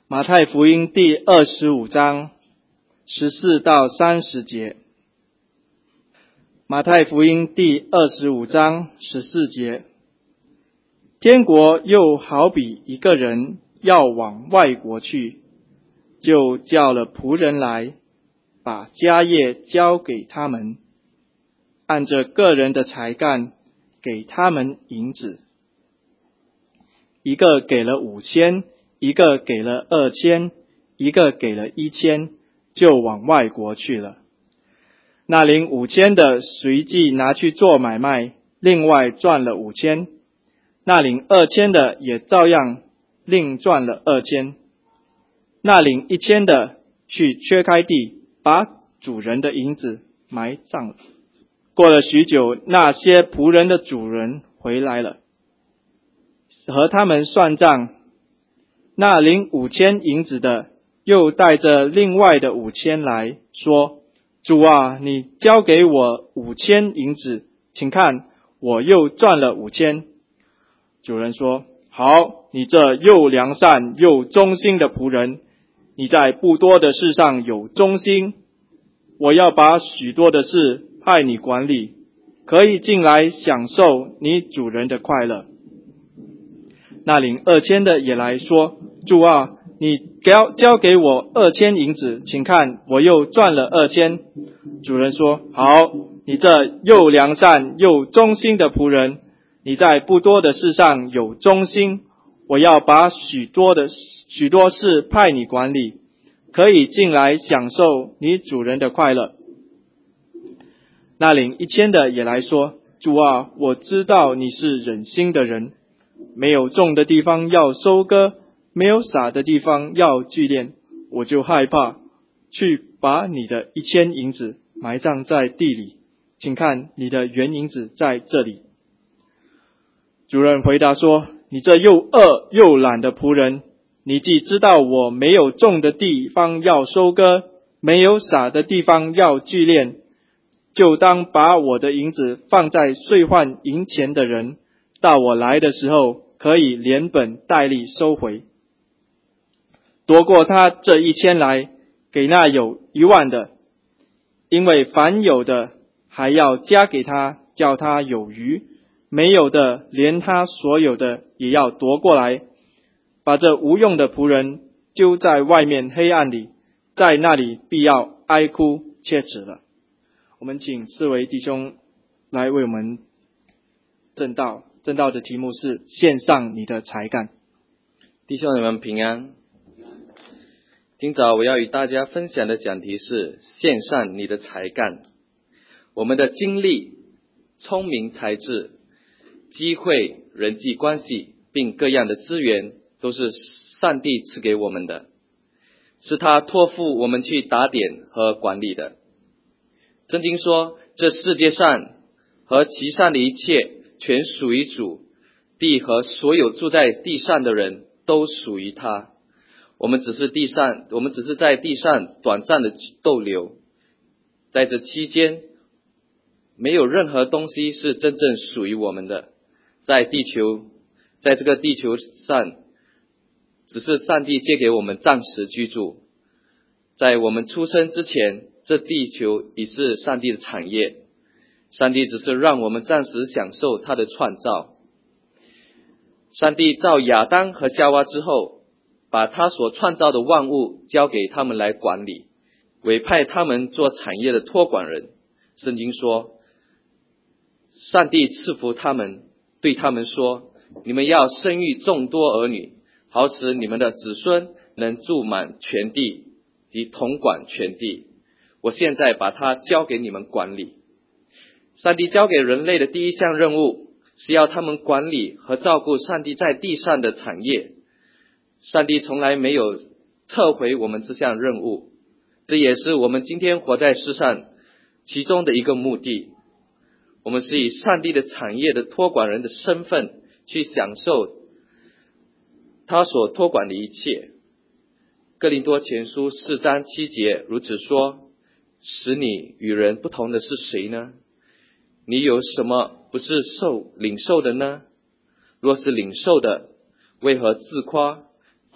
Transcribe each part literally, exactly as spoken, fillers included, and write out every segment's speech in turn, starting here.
马太福音第二十五章十四到三十节。马太福音第二十五章十四节，天国又好比一个人要往外国去，就叫了仆人来，把家业交给他们，按着个人的才干给他们银子，一个给了五千，一个给了二千，一个给了一千，就往外国去了。那领五千的随即拿去做买卖，另外赚了五千。那领二千的也照样另赚了二千。那领一千的去缺开地，把主人的银子埋葬了。过了许久，那些仆人的主人回来了，和他们算账。那领五千银子的又带着另外的五千来，说：主啊，你交给我五千银子，请看，我又赚了五千。主人说：好，你这又良善又忠心的仆人，你在不多的事上有忠心，我要把许多的事派你管理，可以进来享受你主人的快乐。那领二千的也来说：主啊，你交交给我二千银子，请看，我又赚了二千。主人说：好，你这又良善又忠心的仆人，你在不多的事上有忠心，我要把许多的许多事派你管理，可以进来享受你主人的快乐。那领一千的也来说：主啊，我知道你是忍心的人，没有种的地方要收割，没有撒的地方要聚敛，我就害怕，去把你的一千银子埋葬在地里，请看，你的原银子在这里。主人回答说：你这又恶又懒的仆人，你既知道我没有种的地方要收割，没有撒的地方要聚敛，就当把我的银子放在兑换银钱的人，到我来的时候可以连本带利收回。夺过他这一千来，给那有一万的，因为凡有的还要加给他，叫他有余；没有的，连他所有的也要夺过来，把这无用的仆人丢在外面黑暗里，在那里必要哀哭切齿了。我们请四位弟兄来为我们证道，证道的题目是献上你的才干。 弟兄你们平安。今早我要与大家分享的讲题是献上你的才干。我们的精力、聪明才智、机会、人际关系并各样的资源都是上帝赐给我们的，是他托付我们去打点和管理的。圣经说，这世界上和其上的一切全属于主，地和所有住在地上的人都属于他。我们只是地上，我们只是在地上短暂的逗留，在这期间，没有任何东西是真正属于我们的。在地球，在这个地球上，只是上帝借给我们暂时居住。在我们出生之前，这地球已是上帝的产业，上帝只是让我们暂时享受他的创造。上帝造亚当和夏娃之后，把他所创造的万物交给他们来管理，委派他们做产业的托管人。圣经说，上帝赐福他们，对他们说，你们要生育众多儿女，好使你们的子孙能住满全地及统管全地。我现在把它交给你们管理。上帝交给人类的第一项任务是要他们管理和照顾上帝在地上的产业。上帝从来没有撤回我们这项任务，这也是我们今天活在世上其中的一个目的。我们是以上帝的产业的托管人的身份去享受他所托管的一切。哥林多前书四章七节如此说，使你与人不同的是谁呢？你有什么不是受领受的呢？若是领受的，为何自夸？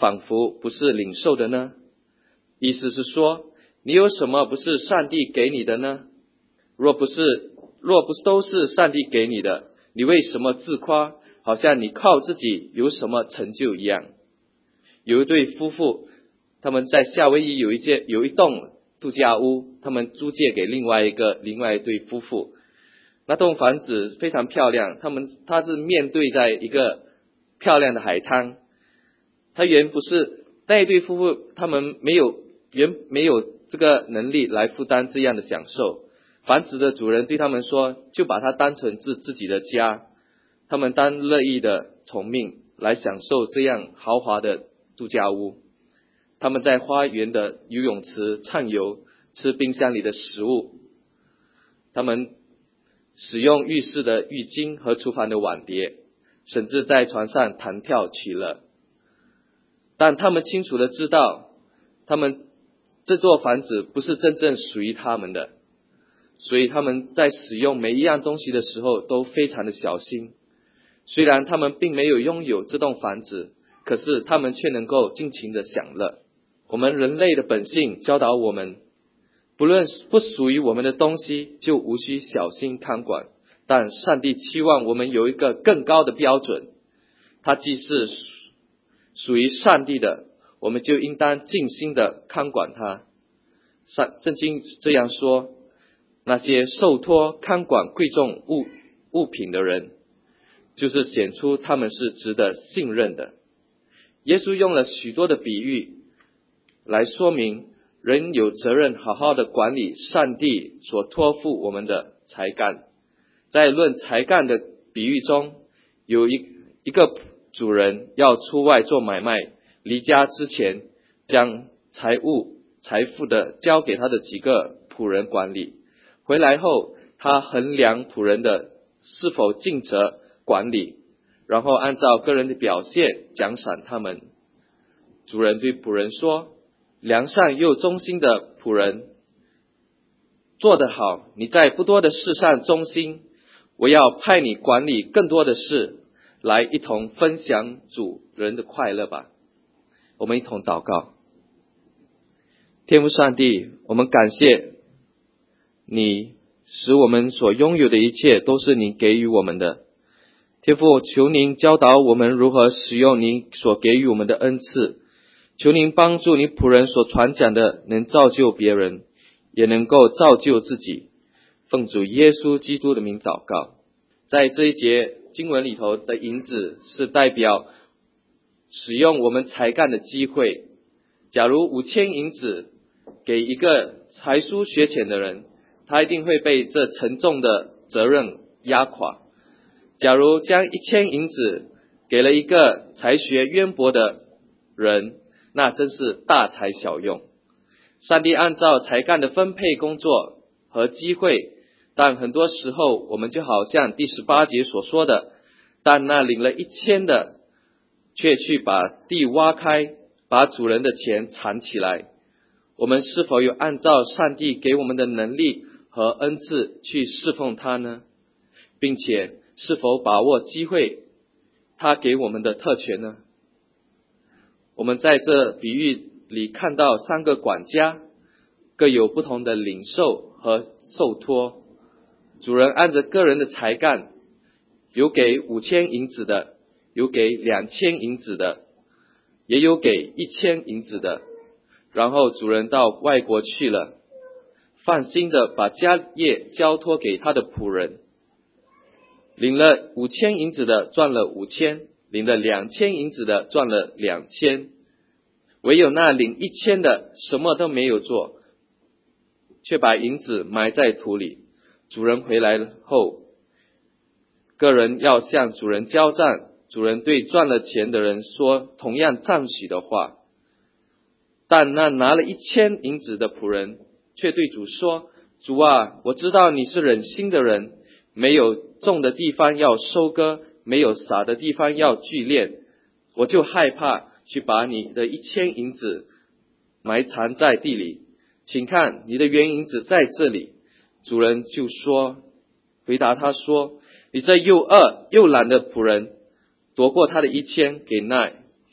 仿佛不是领受的呢？意思是说，你有什么不是上帝给你的呢？若不是，若不是都是上帝给你的，你为什么自夸，好像你靠自己有什么成就一样？有一对夫妇，他们在夏威夷有一间有一栋度假屋，他们租借给另外一个另外一对夫妇。那栋房子非常漂亮，他们他是面对在一个漂亮的海滩。他原不是那一对夫妇，他们没有原没有这个能力来负担这样的享受。房子的主人对他们说，就把它当成自自己的家，他们当乐意的从命来享受这样豪华的度假屋。他们在花园的游泳池畅游，吃冰箱里的食物。他们使用浴室的浴巾和厨房的碗碟，甚至在床上弹跳取乐。但他们清楚的知道，他们这座房子不是真正属于他们的，所以他们在使用每一样东西的时候都非常的小心。虽然他们并没有拥有这栋房子，可是他们却能够尽情的享乐。我们人类的本性教导我们，不论不属于我们的东西，就无需小心看管。但上帝期望我们有一个更高的标准，它既是属于上帝的，我们就应当尽心的看管它。圣经这样说，那些受托看管贵重物物品的人，就是显出他们是值得信任的。耶稣用了许多的比喻来说明，人有责任好好的管理上帝所托付我们的才干。在论才干的比喻中，有一一个主人要出外做买卖，离家之前将财物财富的交给他的几个仆人管理，回来后他衡量仆人的是否尽责管理，然后按照个人的表现奖赏他们。主人对仆人说，良善又忠心的仆人，做得好，你在不多的事上忠心，我要派你管理更多的事，来一同分享主人的快乐吧。我们一同祷告。天父上帝，我们感谢你，使我们所拥有的一切都是你给予我们的。天父，求您教导我们如何使用你所给予我们的恩赐，求您帮助你仆人所传讲的能造就别人，也能够造就自己。奉主耶稣基督的名祷告。在这一节经文里头的银子是代表使用我们才干的机会。假如五千银子给一个才疏学浅的人，他一定会被这沉重的责任压垮。假如将一千银子给了一个才学渊博的人，那真是大材小用。上帝按照才干的分配工作和机会，但很多时候我们就好像第十八节所说的，但那领了一千的却去把地挖开，把主人的钱藏起来。我们是否有按照上帝给我们的能力和恩赐去侍奉他呢？并且是否把握机会他给我们的特权呢？我们在这比喻里看到三个管家，各有不同的领受和受托。主人按着个人的才干，有给五千银子的，有给两千银子的，也有给一千银子的。然后主人到外国去了，放心的把家业交托给他的仆人。领了五千银子的赚了五千，领了两千银子的赚了两千。唯有那领一千的什么都没有做，却把银子埋在土里。主人回来后，个人要向主人交账，主人对赚了钱的人说同样赞许的话。但那拿了一千银子的仆人却对主说，主啊，我知道你是忍心的人，没有种的地方要收割，没有撒的地方要聚敛，我就害怕去把你的一千银子埋藏在地里，请看你的原银子在这里。主人就说，回答他说，你这又饿又懒的仆人，夺过他的一千给那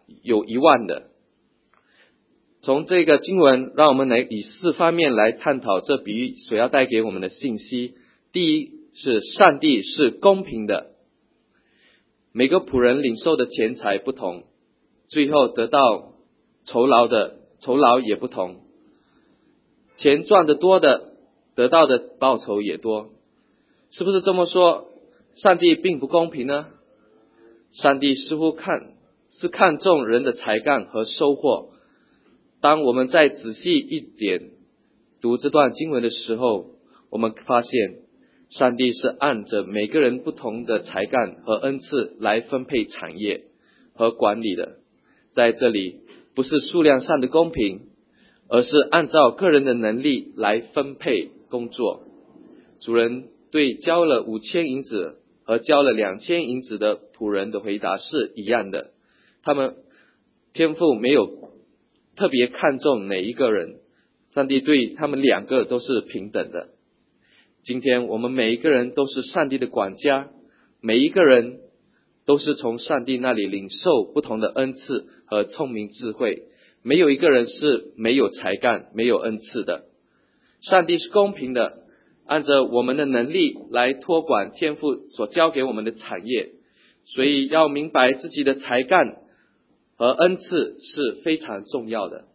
有一万的。从这个经文，让我们来以四方面来探讨这比喻所要带给我们的信息。第一是上帝是公平的，每个仆人领受的钱财不同，最后得到酬劳的酬劳也不同，钱赚得多的得到的报酬也多。是不是这么说上帝并不公平呢？上帝似乎看是看重人的才干和收获。当我们再仔细一点读这段经文的时候，我们发现上帝是按着每个人不同的才干和恩赐来分配产业和管理的。在这里不是数量上的公平，而是按照个人的能力来分配工作。主人对交了五千银子和交了两千银子的仆人的回答是一样的，他们天父没有特别看重哪一个人，上帝对他们两个都是平等的。今天我们每一个人都是上帝的管家，每一个人都是从上帝那里领受不同的恩赐和聪明智慧，没有一个人是没有才干没有恩赐的。上帝是公平的，按着我们的能力来托管天父所交给我们的产业，所以要明白自己的才干和恩赐是非常重要的。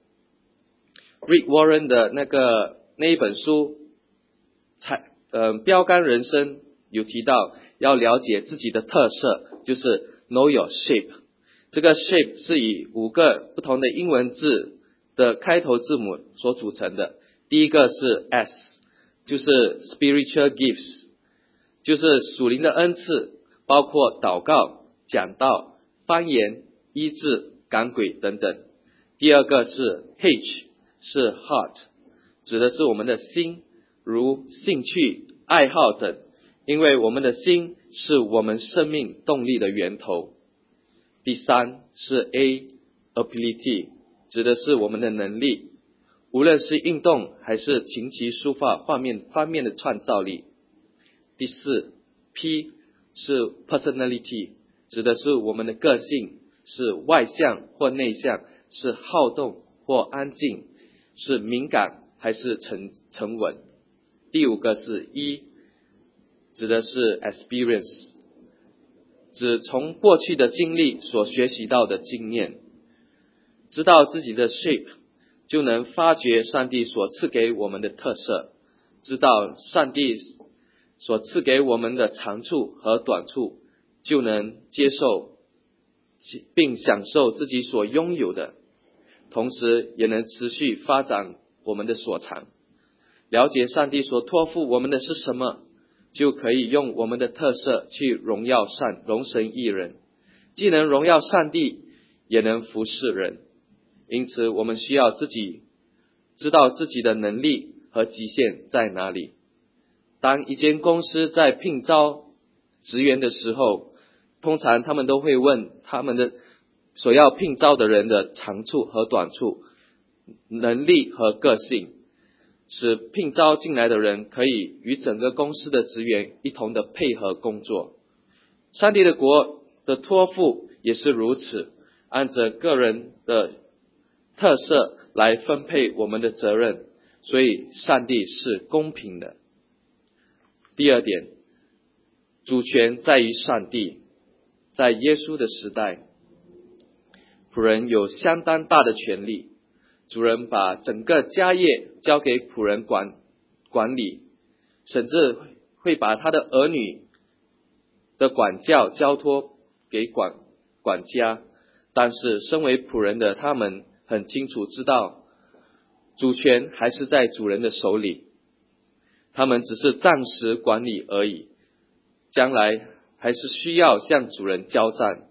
Rick Warren 的那个那一本书才呃标杆人生有提到要了解自己的特色，就是 Know Your Shape。 这个 shape 是以五个不同的英文字的开头字母所组成的。第一个是 S， 就是 Spiritual Gifts， 就是属灵的恩赐，包括祷告、讲道、方言、医治、赶鬼等等。第二个是 H， 是 Heart， 指的是我们的心，如兴趣、爱好等，因为我们的心是我们生命动力的源头。第三是 A， Ability， 指的是我们的能力，无论是运动还是琴棋书画画面方面的创造力。第四 P 是 Personality， 指的是我们的个性，是外向或内向，是好动或安静，是敏感还是沉沉稳。第五个是 E， 指的是 Experience， 指从过去的经历所学习到的经验。知道自己的 shape， 就能发掘上帝所赐给我们的特色，知道上帝所赐给我们的长处和短处，就能接受并享受自己所拥有的，同时也能持续发展我们的所长。了解上帝所托付我们的是什么，就可以用我们的特色去荣耀上荣神益人，既能荣耀上帝，也能服侍人。因此我们需要自己知道自己的能力和极限在哪里。当一间公司在聘招职员的时候，通常他们都会问他们的所要聘招的人的长处和短处、能力和个性，使聘招进来的人可以与整个公司的职员一同的配合工作。上帝的国的托付也是如此，按着个人的特色来分配我们的责任，所以上帝是公平的。第二点，主权在于上帝。在耶稣的时代，仆人有相当大的权利，主人把整个家业交给仆人管管理，甚至会把他的儿女的管教交托给管管家。但是身为仆人的他们很清楚知道，主权还是在主人的手里，他们只是暂时管理而已，将来还是需要向主人交战。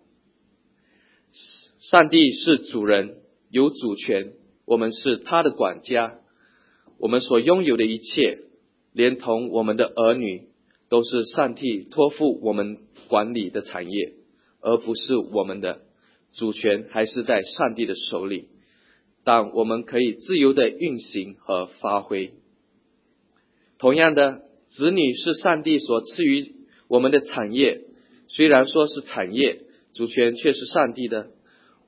上帝是主人，有主权，我们是他的管家，我们所拥有的一切，连同我们的儿女，都是上帝托付我们管理的产业，而不是我们的。主权还是在上帝的手里，但我们可以自由的运行和发挥。同样的，子女是上帝所赐予我们的产业，虽然说是产业，主权却是上帝的。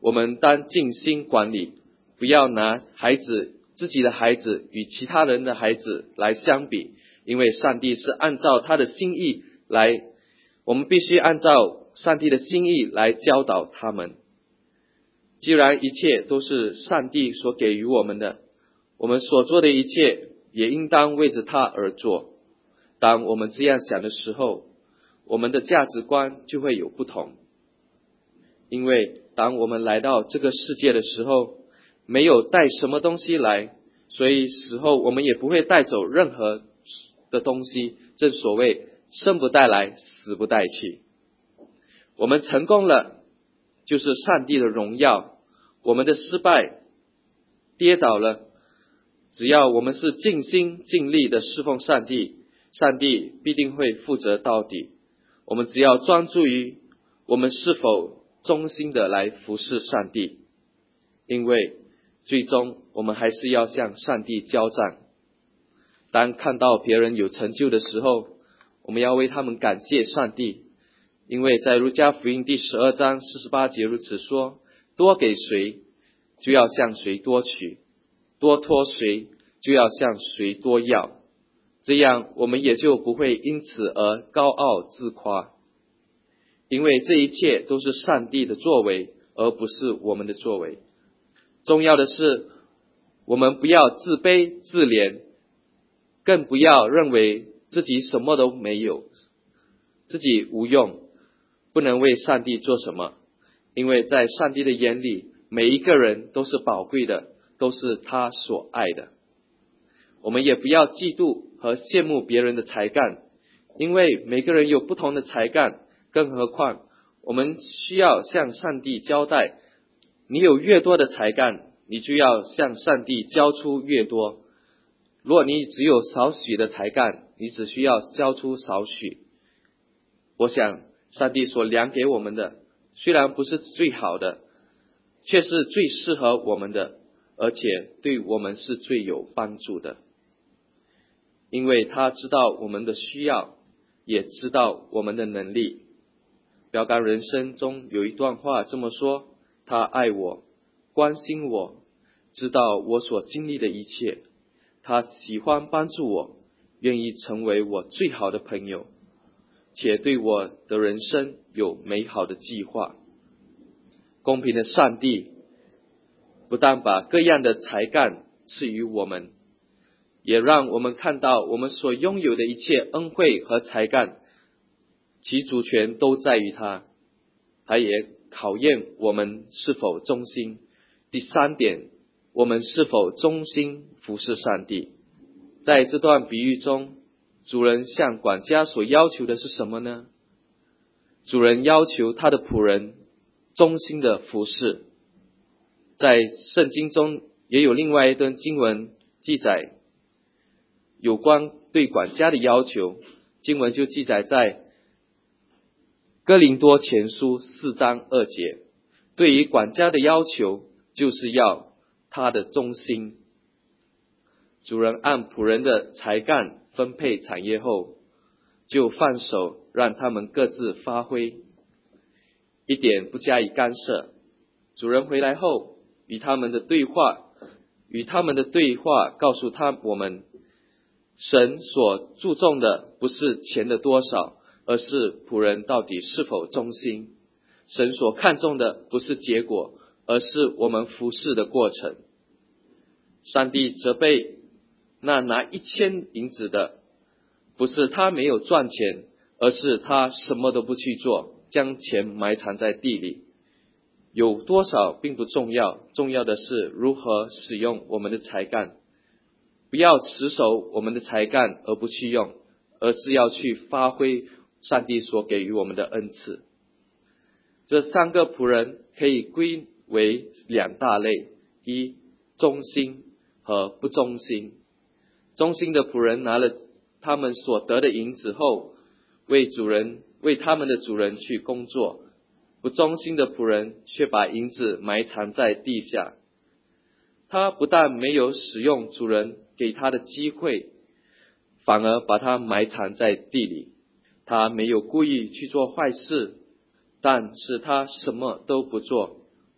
我们当尽心管理，不要拿孩子自己的孩子与其他人的孩子来相比，因为上帝是按照他的心意来，我们必须按照上帝的心意来教导他们。既然一切都是上帝所给予我们的，我们所做的一切也应当为着他而做。当我们这样想的时候，我们的价值观就会有不同。因为当我们来到这个世界的时候，没有带什么东西来，所以死后我们也不会带走任何的东西。正所谓生不带来，死不带去。我们成功了，就是上帝的荣耀；我们的失败、跌倒了，只要我们是尽心尽力的侍奉上帝，上帝必定会负责到底。我们只要专注于我们是否忠心的来服侍上帝，因为最终我们还是要向上帝交战。当看到别人有成就的时候，我们要为他们感谢上帝，因为在路加福音第十二章四十八节如此说：多给谁，就要向谁多取；多托谁，就要向谁多要。这样我们也就不会因此而高傲自夸，因为这一切都是上帝的作为，而不是我们的作为。重要的是，我们不要自卑自怜，更不要认为自己什么都没有，自己无用，不能为上帝做什么。因为在上帝的眼里，每一个人都是宝贵的，都是他所爱的。我们也不要嫉妒和羡慕别人的才干，因为每个人有不同的才干，更何况我们需要向上帝交代，你有越多的才干，你就要向上帝交出越多。若你只有少许的才干，你只需要交出少许。我想上帝所量给我们的虽然不是最好的，却是最适合我们的，而且对我们是最有帮助的。因为他知道我们的需要，也知道我们的能力。标杆人生中有一段话这么说：他爱我，关心我，知道我所经历的一切，他喜欢帮助我，愿意成为我最好的朋友，且对我的人生有美好的计划。公平的上帝不但把各样的才干赐予我们，也让我们看到我们所拥有的一切恩惠和才干，其主权都在于他。他也考验我们是否忠心。第三点，我们是否忠心服侍上帝。在这段比喻中，主人向管家所要求的是什么呢？主人要求他的仆人忠心的服侍。在圣经中也有另外一段经文记载有关对管家的要求，经文就记载在哥林多前书四章二节。对于管家的要求，就是要他的忠心。主人按仆人的才干分配产业后，就放手让他们各自发挥，一点不加以干涉。主人回来后，与他们的对话与他们的对话告诉他我们，神所注重的不是钱的多少，而是仆人到底是否忠心。神所看重的不是结果，而是我们服侍的过程。上帝责备那拿一千银子的，不是他没有赚钱，而是他什么都不去做，将钱埋藏在地里。有多少并不重要，重要的是如何使用我们的才干。不要持守我们的才干而不去用，而是要去发挥上帝所给予我们的恩赐。这三个仆人可以归为两大类：一、忠心和不忠心。忠心的仆人拿了他们所得的银子后，为主人为他们的主人去工作；不忠心的仆人却把银子埋藏在地下。他不但没有使用主人给他的机会，反而把它埋藏在地里。他没有故意去做坏事，但是他什么都不做，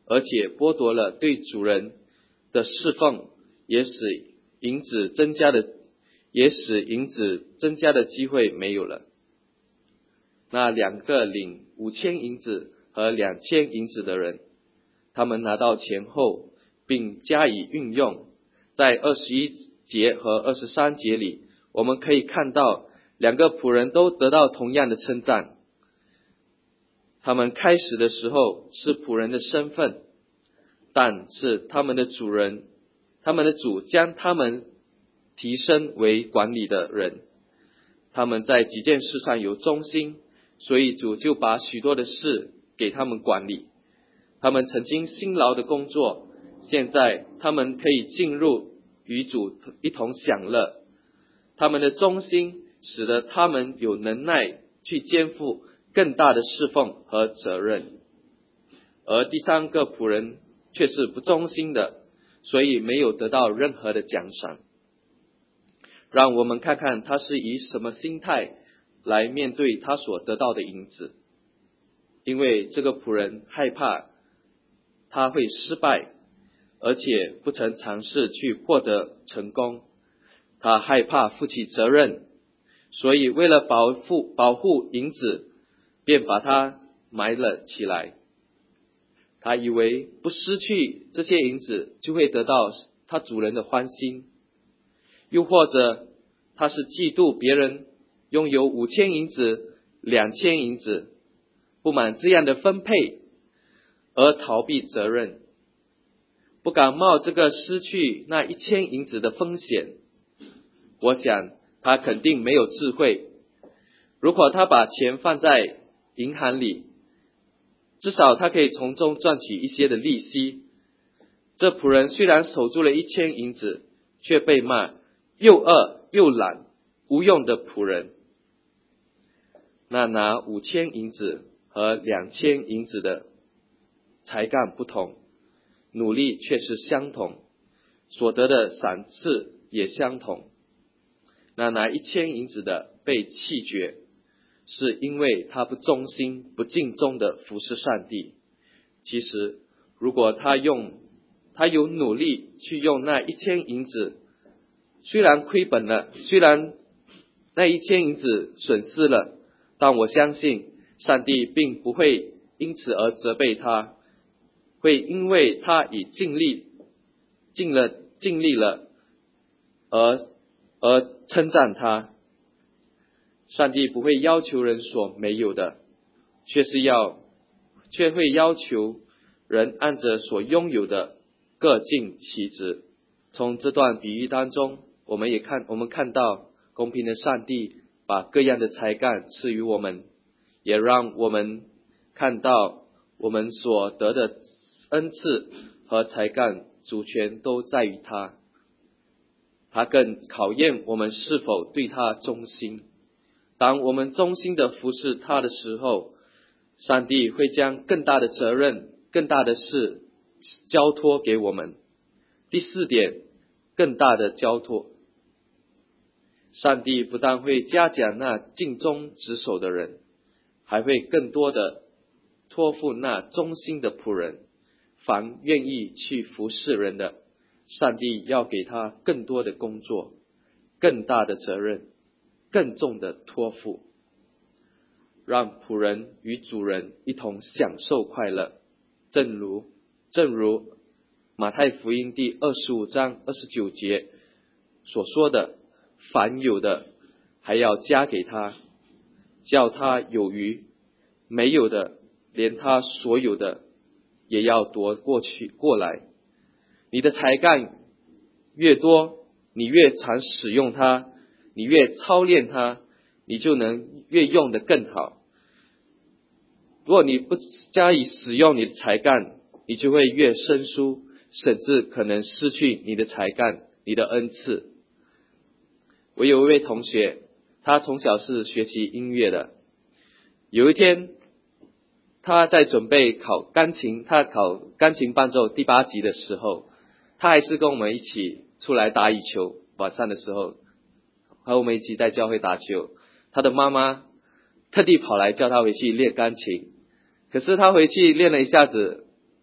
而且剥夺了对主人的侍奉，也使银子增加的也使银子增加的机会没有了。那两个领五千银子和两千银子的人，他们拿到钱后并加以运用，在二十一节和二十三节里，我们可以看到两个仆人都得到同样的称赞。他们开始的时候是仆人的身份，但是他们的主人，他们的主将他们提升为管理的人。他们在几件事上有忠心，所以主就把许多的事给他们管理。他们曾经辛劳的工作，现在他们可以进入与主一同享乐。他们的忠心使得他们有能耐去肩负更大的侍奉和责任。而第三个仆人却是不忠心的，所以没有得到任何的奖赏。让我们看看他是以什么心态来面对他所得到的银子。因为这个仆人害怕他会失败，而且不曾尝试去获得成功，他害怕负起责任，所以为了保护保护银子，便把它埋了起来。他以为不失去这些银子就会得到他主人的欢心，又或者他是嫉妒别人拥有五千银子、两千银子，不满这样的分配而逃避责任，不敢冒这个失去那一千银子的风险。我想他肯定没有智慧。如果他把钱放在银行里，至少他可以从中赚取一些的利息。这仆人虽然守住了一千银子，却被骂又饿又懒无用的仆人。那拿五千银子和两千银子的才干不同，努力却是相同，所得的赏赐也相同。那拿一千银子的被弃绝，是因为他不忠心不尽忠的服侍上帝。其实如果他用他有努力去用那一千银子，虽然亏本了，虽然那一千银子损失了，但我相信上帝并不会因此而责备他，会因为他已尽力尽了尽力了而而称赞他。上帝不会要求人所没有的，却是要却会要求人按着所拥有的各尽其职。从这段比喻当中，我们也看我们看到公平的上帝把各样的才干赐予我们，也让我们看到我们所得的恩赐和才干主权都在于他。他更考验我们是否对他忠心。当我们忠心的服侍他的时候，上帝会将更大的责任、更大的事交托给我们。第四点，更大的交托。上帝不但会嘉奖那尽忠职守的人，还会更多的托付那忠心的仆人。凡愿意去服侍人的，上帝要给他更多的工作、更大的责任、更重的托付，让仆人与主人一同享受快乐。正如正如马太福音第二十五章二十九节所说的，凡有的还要加给他，叫他有余；没有的，连他所有的也要夺过去过来。你的才干越多，你越常使用它，你越操练它，你就能越用得更好。如果你不加以使用你的才干，你就会越生疏，甚至可能失去你的才干、你的恩赐。我有一位同学，他从小是学习音乐的。有一天，他在准备考钢琴，他考钢琴伴奏第八级的时候，他还是跟我们一起出来打羽球，晚上的时候和我们一起在教会打球。他的妈妈特地跑来叫他回去练钢琴，可是他回去练了一下子，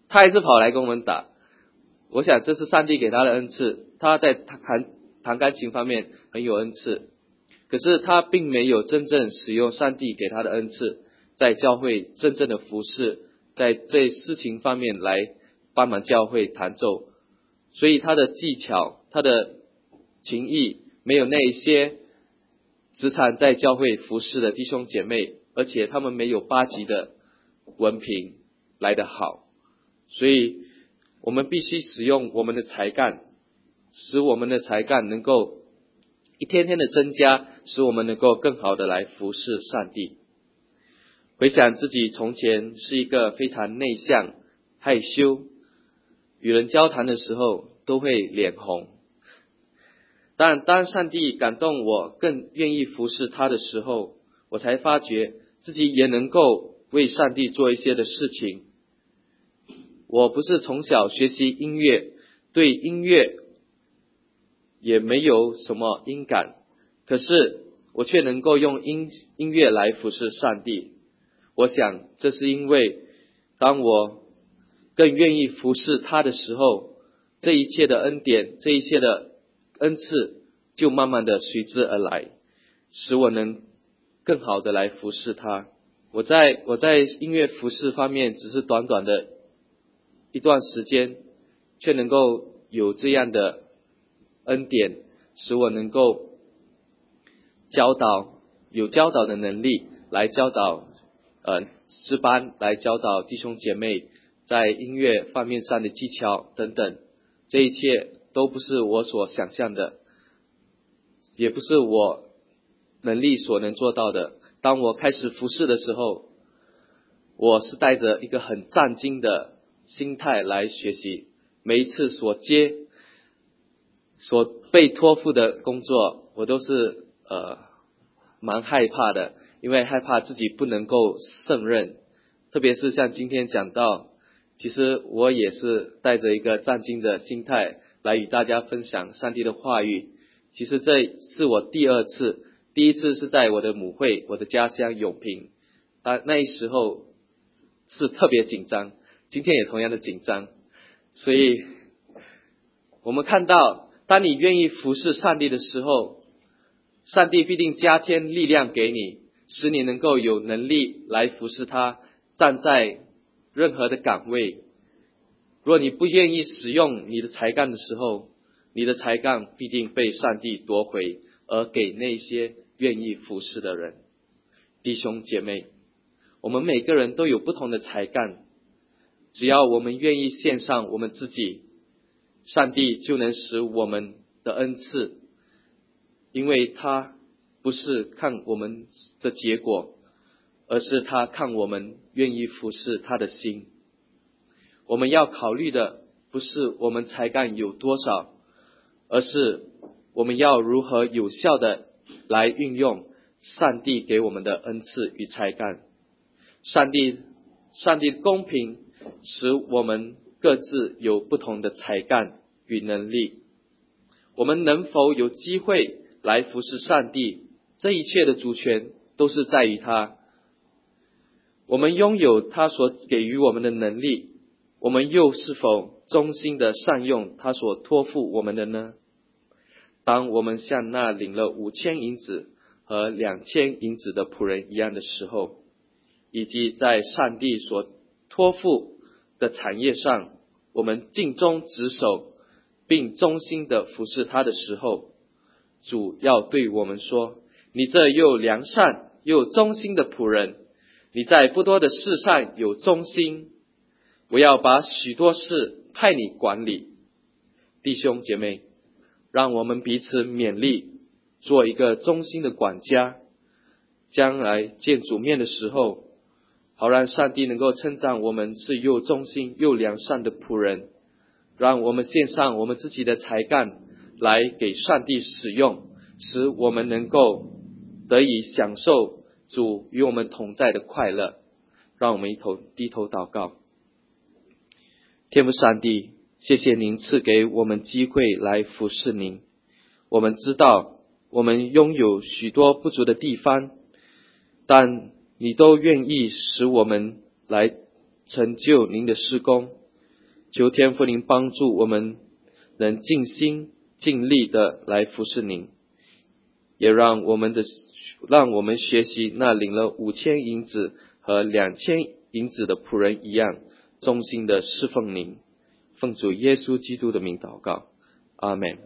他还是跑来跟我们打。我想这是上帝给他的恩赐，他在弹弹钢琴方面很有恩赐，可是他并没有真正使用上帝给他的恩赐，在教会真正的服侍，在这事情方面来帮忙教会弹奏，所以他的技巧，他的情谊没有那一些职场在教会服侍的弟兄姐妹，而且他们没有八级的文凭来得好。所以我们必须使用我们的才干，使我们的才干能够一天天的增加，使我们能够更好的来服侍上帝。回想自己从前是一个非常内向、害羞，与人交谈的时候都会脸红，但当上帝感动我更愿意服侍他的时候，我才发觉自己也能够为上帝做一些的事情。我不是从小学习音乐，对音乐也没有什么音感，可是我却能够用音音乐来服侍上帝。我想这是因为当我更愿意服侍他的时候，这一切的恩典，这一切的恩赐就慢慢的随之而来，使我能更好的来服侍他。我在我在音乐服侍方面只是短短的一段时间，却能够有这样的恩典，使我能够教导，有教导的能力来教导呃诗班，来教导弟兄姐妹在音乐方面上的技巧等等。这一切都不是我所想象的，也不是我能力所能做到的。当我开始服侍的时候，我是带着一个很战兢的心态来学习，每一次所接所被托付的工作，我都是呃蛮害怕的，因为害怕自己不能够胜任。特别是像今天讲到，其实我也是带着一个战兢的心态来与大家分享上帝的话语。其实这是我第二次，第一次是在我的母会，我的家乡永平，啊，那时候是特别紧张，今天也同样的紧张。所以我们看到，当你愿意服侍上帝的时候，上帝必定加添力量给你，使你能够有能力来服侍他，站在任何的岗位。若你不愿意使用你的才干的时候，你的才干必定被上帝夺回，而给那些愿意服侍的人。弟兄姐妹，我们每个人都有不同的才干，只要我们愿意献上我们自己，上帝就能使我们的恩赐，因为他不是看我们的结果，而是他看我们愿意服侍他的心。我们要考虑的不是我们才干有多少，而是我们要如何有效的来运用上帝给我们的恩赐与才干。上帝上帝公平使我们各自有不同的才干与能力，我们能否有机会来服侍上帝，这一切的主权都是在于他。我们拥有他所给予我们的能力，我们又是否忠心的善用他所托付我们的呢？当我们像那领了五千银子和两千银子的仆人一样的时候，以及在上帝所托付的产业上，我们尽忠职守，并忠心的服侍他的时候，主要对我们说：你这又良善又忠心的仆人，你在不多的事上有忠心，我要把许多事派你管理。弟兄姐妹，让我们彼此勉励，做一个忠心的管家，将来见主面的时候，好让上帝能够称赞我们是又忠心又良善的仆人。让我们献上我们自己的才干来给上帝使用，使我们能够得以享受主与我们同在的快乐。让我们一头低头祷告。天父上帝，谢谢您赐给我们机会来服侍您。我们知道我们拥有许多不足的地方，但你都愿意使我们来成就您的事工。 求天父您帮助我们能尽心尽力的来服侍您，也让我们的让我们学习那领了五千银子和两千银子的仆人一样，忠心的侍奉您。奉主耶稣基督的名祷告，阿们。